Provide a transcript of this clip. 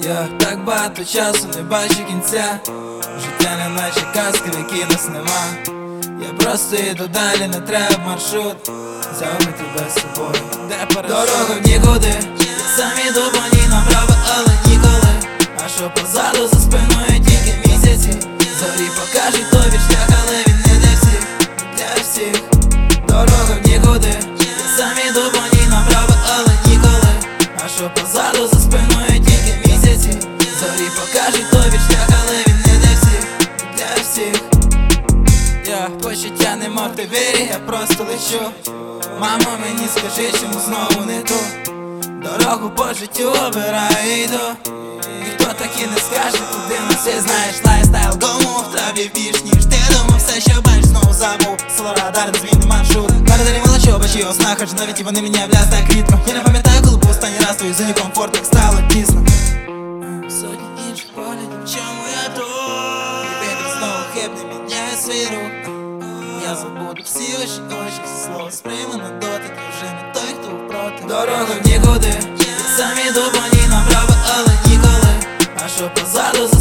Я так багато часу не бачу кінця. Життя не наче казки, в якій нас нема. Я просто йду далі, не треба маршрут. Взяв би тебе з собою, де дорога в нікуди. Я сам іду по ній направо, але ніколи. А що позаду за спиною тільки місяці. Зорі покажуть тобі шлях, але він не для всіх, для всіх. Дорога в нікуди. Я сам іду по ній направо, але ніколи. А що позаду за спиною тільки місяці. Зорі покажуть тобі шлях, але він не для всіх, для всіх. Я почуття немов ти вірі, я просто лечу. Мамо, мені скажи, чому знову не ту дорогу по життю обираю і йду. Ніхто так і не скаже, куди нас всі знаєш. Лайфстайл гому в траві більш ніж ти думав. Все, що бачиш, знову забув. Село радар, не зміни маршрут. Передалі молочу, бачи ознак, хоч навіть і вони мене вляз так рідко. Я не пам'ятаю, коли був останній раз твою зоні комфорт, так стало тісно. Сотні інших поглядів, чому я тут? І вітер знову хибне, міняє свій рух. Я забуду всі ваші очі, все слово сприйму на дотик. Я вже не той, хто проти. Дорога в нікуди. Я сам іду по ній направо, але ніколи. А що позаду